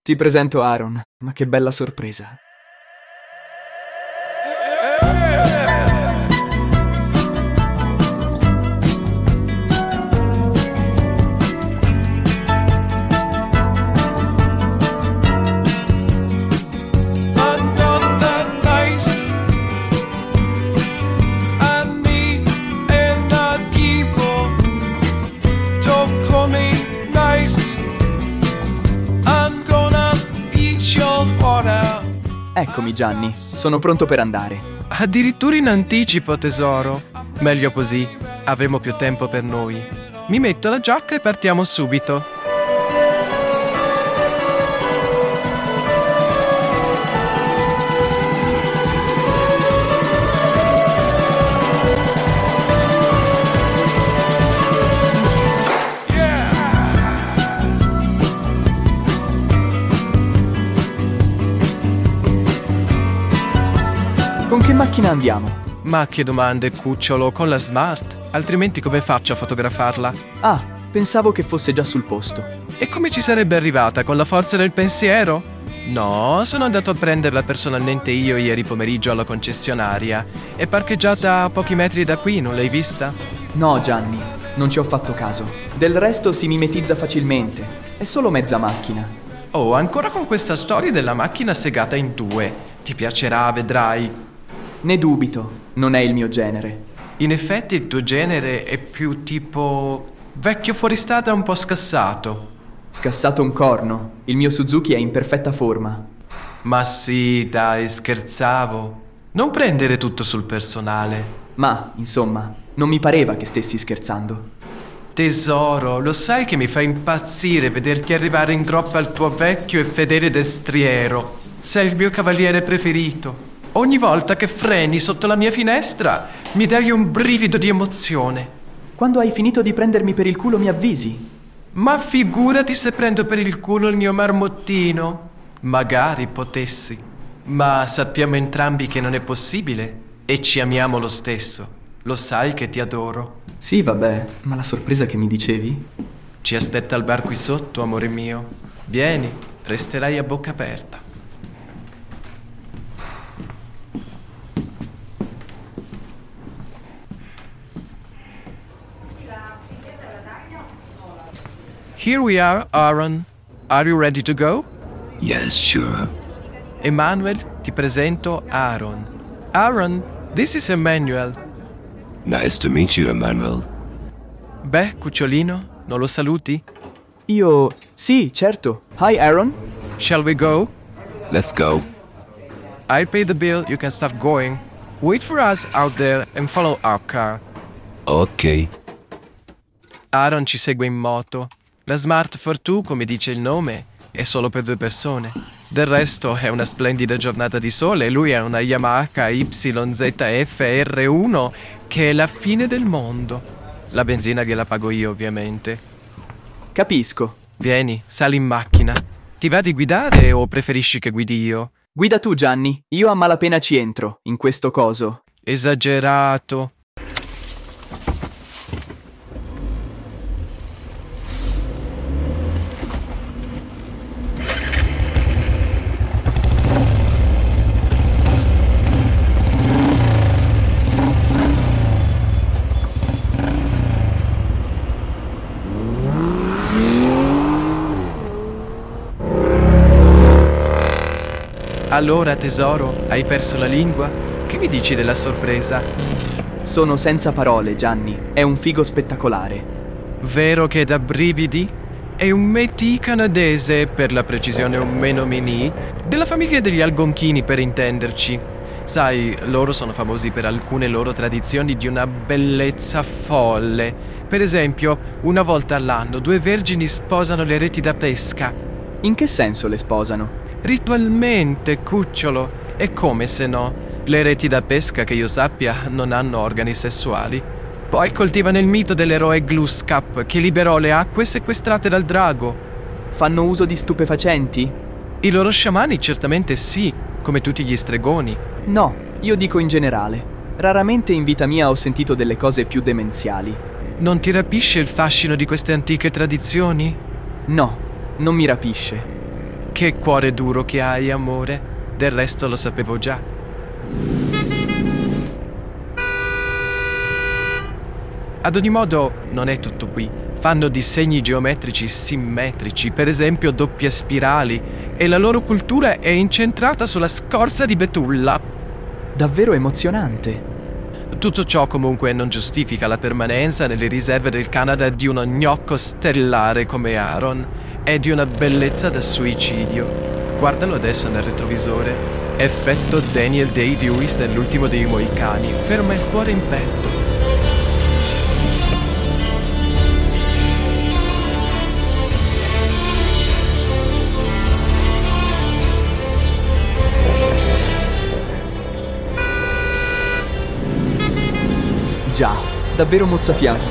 Ti presento Aaron, ma che bella sorpresa. Eccomi Gianni, sono pronto per andare. Addirittura in anticipo, tesoro. Meglio così, avremo più tempo per noi. Mi metto la giacca e partiamo subito. Con che macchina andiamo? Ma che domande, cucciolo, con la Smart? Altrimenti come faccio a fotografarla? Ah, pensavo che fosse già sul posto. E come ci sarebbe arrivata? Con la forza del pensiero? No, sono andato a prenderla personalmente io ieri pomeriggio alla concessionaria. È parcheggiata a pochi metri da qui, non l'hai vista? No Gianni, non ci ho fatto caso. Del resto si mimetizza facilmente. È solo mezza macchina. Oh, ancora con questa storia della macchina segata in due. Ti piacerà, vedrai. Ne dubito, non è il mio genere. In effetti il tuo genere è più tipo vecchio fuoristrada un po' scassato. Scassato un corno, il mio Suzuki è in perfetta forma. Ma sì, dai, scherzavo. Non prendere tutto sul personale. Ma, insomma, non mi pareva che stessi scherzando. Tesoro, lo sai che mi fa impazzire vederti arrivare in groppa al tuo vecchio e fedele destriero. Sei il mio cavaliere preferito. Ogni volta che freni sotto la mia finestra mi dai un brivido di emozione. Quando hai finito di prendermi per il culo mi avvisi. Ma figurati se prendo per il culo il mio marmottino. Magari potessi. Ma sappiamo entrambi che non è possibile e ci amiamo lo stesso. Lo sai che ti adoro. Sì, vabbè, ma la sorpresa che mi dicevi? Ci aspetta al bar qui sotto, amore mio. Vieni, resterai a bocca aperta. Here we are, Aaron. Are you ready to go? Yes, sure. Emmanuel, ti presento Aaron. Aaron, this is Emmanuel. Nice to meet you, Emmanuel. Beh, cucciolino, non lo saluti? Io... Sì, certo. Hi, Aaron. Shall we go? Let's go. I'll pay the bill, you can start going. Wait for us out there and follow our car. Ok. Aaron ci segue in moto. La Smart Fortwo, come dice il nome, è solo per 2 persone. Del resto è una splendida giornata di sole e lui ha una Yamaha YZF R1 che è la fine del mondo. La benzina gliela pago io, ovviamente. Capisco. Vieni, sali in macchina. Ti va di guidare o preferisci che guidi io? Guida tu, Gianni. Io a malapena ci entro, in questo coso. Esagerato. Allora, tesoro, hai perso la lingua? Che mi dici della sorpresa? Sono senza parole, Gianni. È un figo spettacolare. Vero che è da brividi? È un Métis canadese, per la precisione un Menominee, della famiglia degli algonchini per intenderci. Sai, loro sono famosi per alcune loro tradizioni di una bellezza folle. Per esempio, una volta all'anno 2 vergini sposano le reti da pesca. In che senso le sposano? Ritualmente, cucciolo. E come se no? Le reti da pesca, che io sappia, non hanno organi sessuali. Poi coltivano il mito dell'eroe Glooskap, che liberò le acque sequestrate dal drago. Fanno uso di stupefacenti? I loro sciamani certamente sì, come tutti gli stregoni. No, io dico in generale. Raramente in vita mia ho sentito delle cose più demenziali. Non ti rapisce il fascino di queste antiche tradizioni? No, non mi rapisce. Che cuore duro che hai, amore. Del resto lo sapevo già. Ad ogni modo, non è tutto qui. Fanno disegni geometrici simmetrici, per esempio doppie spirali, e la loro cultura è incentrata sulla scorza di betulla. Davvero emozionante. Tutto ciò comunque non giustifica la permanenza nelle riserve del Canada di uno gnocco stellare come Aaron. È di una bellezza da suicidio. Guardalo adesso nel retrovisore. Effetto Daniel Day-Lewis nell'ultimo dei Mohicani. Ferma il cuore in petto. Già, davvero mozzafiato.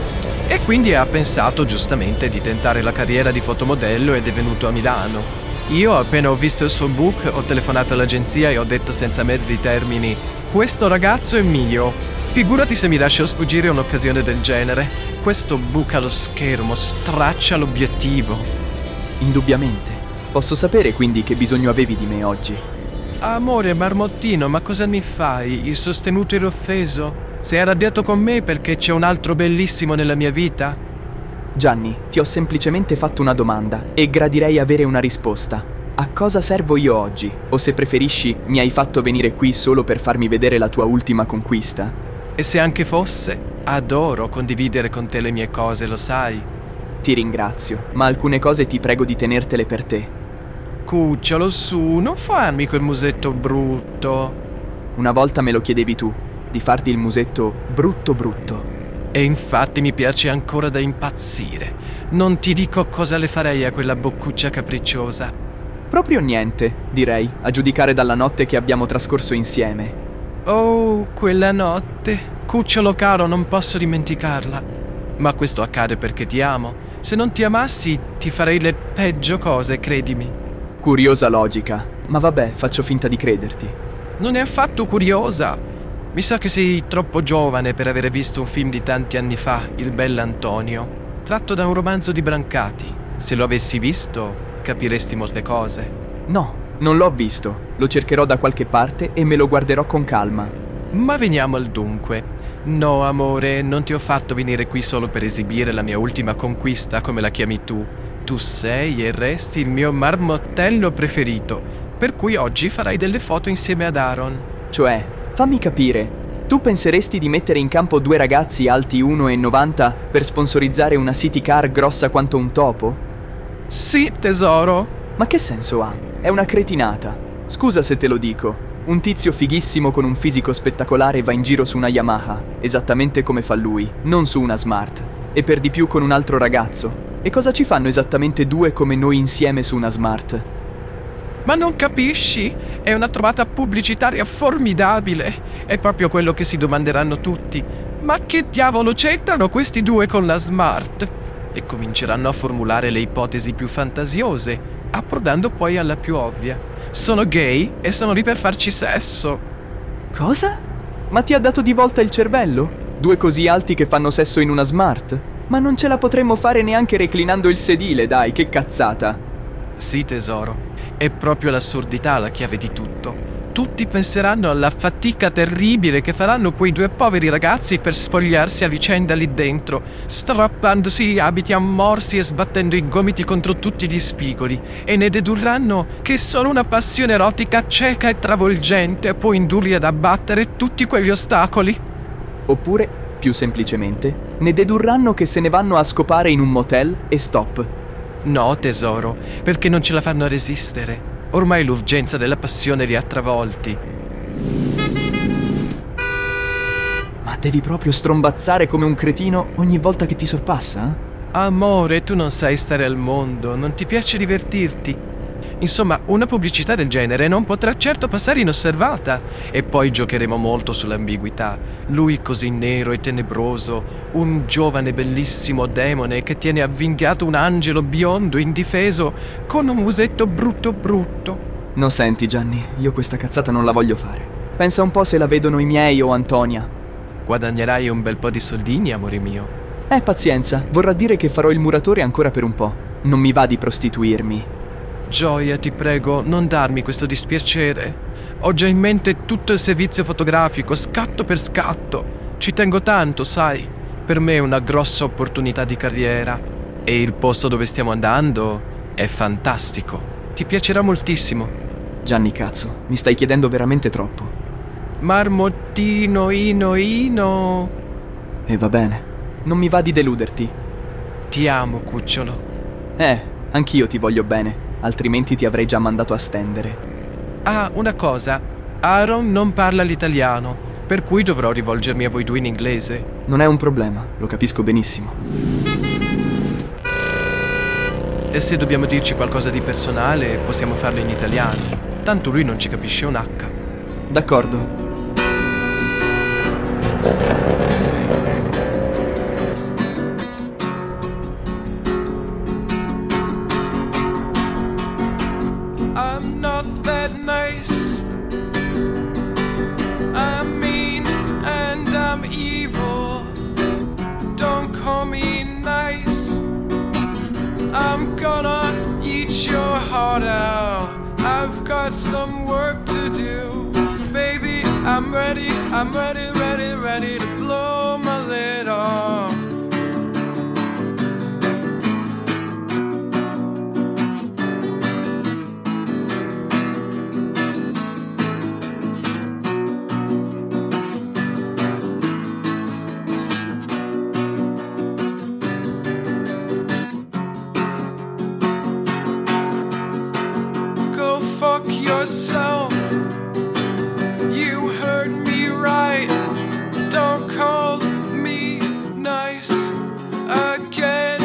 E quindi ha pensato giustamente di tentare la carriera di fotomodello ed è venuto a Milano. Io, appena ho visto il suo book, ho telefonato all'agenzia e ho detto senza mezzi termini: questo ragazzo è mio. Figurati se mi lascio sfuggire un'occasione del genere. Questo book allo schermo straccia l'obiettivo. Indubbiamente. Posso sapere quindi che bisogno avevi di me oggi? Amore marmottino, ma cosa mi fai? Il sostenuto e l'offeso? Sei arrabbiato con me perché c'è un altro bellissimo nella mia vita? Gianni, ti ho semplicemente fatto una domanda e gradirei avere una risposta. A cosa servo io oggi? O se preferisci, mi hai fatto venire qui solo per farmi vedere la tua ultima conquista? E se anche fosse, adoro condividere con te le mie cose, lo sai. Ti ringrazio, ma alcune cose ti prego di tenertele per te. Cucciolo, su, non farmi quel musetto brutto. Una volta me lo chiedevi tu, di farti il musetto brutto brutto. E infatti mi piace ancora da impazzire. Non ti dico cosa le farei a quella boccuccia capricciosa. Proprio niente, direi, a giudicare dalla notte che abbiamo trascorso insieme. Oh, quella notte. Cucciolo caro, non posso dimenticarla. Ma questo accade perché ti amo. Se non ti amassi, ti farei le peggio cose, credimi. Curiosa logica, ma vabbè, faccio finta di crederti. Non è affatto curiosa. Mi sa che sei troppo giovane per avere visto un film di tanti anni fa, Il Bell'Antonio, tratto da un romanzo di Brancati. Se lo avessi visto, capiresti molte cose. No, non l'ho visto. Lo cercherò da qualche parte e me lo guarderò con calma. Ma veniamo al dunque. No, amore, non ti ho fatto venire qui solo per esibire la mia ultima conquista, come la chiami tu. Tu sei e resti il mio marmottello preferito, per cui oggi farai delle foto insieme ad Aaron. Cioè, fammi capire, tu penseresti di mettere in campo due ragazzi alti 1,90 per sponsorizzare una city car grossa quanto un topo? Sì, tesoro. Ma che senso ha? È una cretinata. Scusa se te lo dico. Un tizio fighissimo con un fisico spettacolare va in giro su una Yamaha, esattamente come fa lui, non su una Smart. E per di più con un altro ragazzo. E cosa ci fanno esattamente due come noi insieme su una Smart? Ma non capisci? È una trovata pubblicitaria formidabile. È proprio quello che si domanderanno tutti. Ma che diavolo c'entrano questi due con la Smart? E cominceranno a formulare le ipotesi più fantasiose, approdando poi alla più ovvia. Sono gay e sono lì per farci sesso. Cosa? Ma ti ha dato di volta il cervello? Due così alti che fanno sesso in una Smart? Ma non ce la potremmo fare neanche reclinando il sedile, dai, che cazzata. Sì, tesoro, è proprio l'assurdità la chiave di tutto. Tutti penseranno alla fatica terribile che faranno quei due poveri ragazzi per spogliarsi a vicenda lì dentro, strappandosi gli abiti ammorsi e sbattendo i gomiti contro tutti gli spigoli, e ne dedurranno che solo una passione erotica cieca e travolgente può indurli ad abbattere tutti quegli ostacoli. Oppure, più semplicemente, ne dedurranno che se ne vanno a scopare in un motel e stop. No, tesoro, perché non ce la fanno a resistere. Ormai l'urgenza della passione li ha travolti. Ma devi proprio strombazzare come un cretino ogni volta che ti sorpassa? Amore, tu non sai stare al mondo, non ti piace divertirti. Insomma, una pubblicità del genere non potrà certo passare inosservata. E poi giocheremo molto sull'ambiguità. Lui così nero e tenebroso, un giovane bellissimo demone che tiene avvinghiato un angelo biondo indifeso con un musetto brutto brutto. No, senti Gianni, io questa cazzata non la voglio fare. Pensa un po' se la vedono i miei o Antonia. Guadagnerai un bel po' di soldini, amore mio. Pazienza, vorrà dire che farò il muratore ancora per un po'. Non mi va di prostituirmi. Gioia, ti prego, non darmi questo dispiacere. Ho già in mente tutto il servizio fotografico, scatto per scatto. Ci tengo tanto, sai. Per me è una grossa opportunità di carriera. E il posto dove stiamo andando è fantastico. Ti piacerà moltissimo. Gianni, cazzo, mi stai chiedendo veramente troppo. Marmottino, ino. E va bene. Non mi va di deluderti. Ti amo, cucciolo. Anch'io ti voglio bene. Altrimenti ti avrei già mandato a stendere. Ah, una cosa. Aaron non parla l'italiano, per cui dovrò rivolgermi a voi due in inglese. Non è un problema, lo capisco benissimo. E se dobbiamo dirci qualcosa di personale, possiamo farlo in italiano. Tanto lui non ci capisce un H. D'accordo. I'm not that nice. I'm mean and I'm evil. Don't call me nice. I'm gonna eat your heart out. I've got some work to do. Baby, I'm ready to blow my lid off. Go fuck yourself. You heard me right. Don't call me nice again.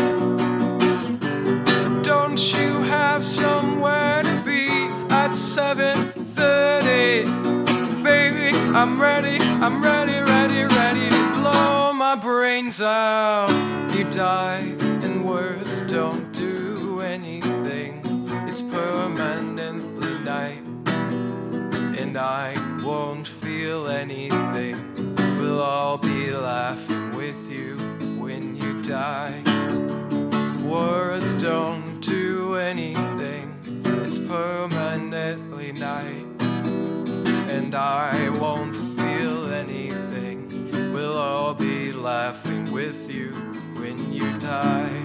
Don't you have somewhere to be at 7:30? Baby, I'm ready to blow my brains out. You die and words don't do anything. It's permanently night, and I won't feel anything. We'll all be laughing with you when you die. Words don't do anything. It's permanently night, and I won't feel anything. We'll all be laughing with you when you die.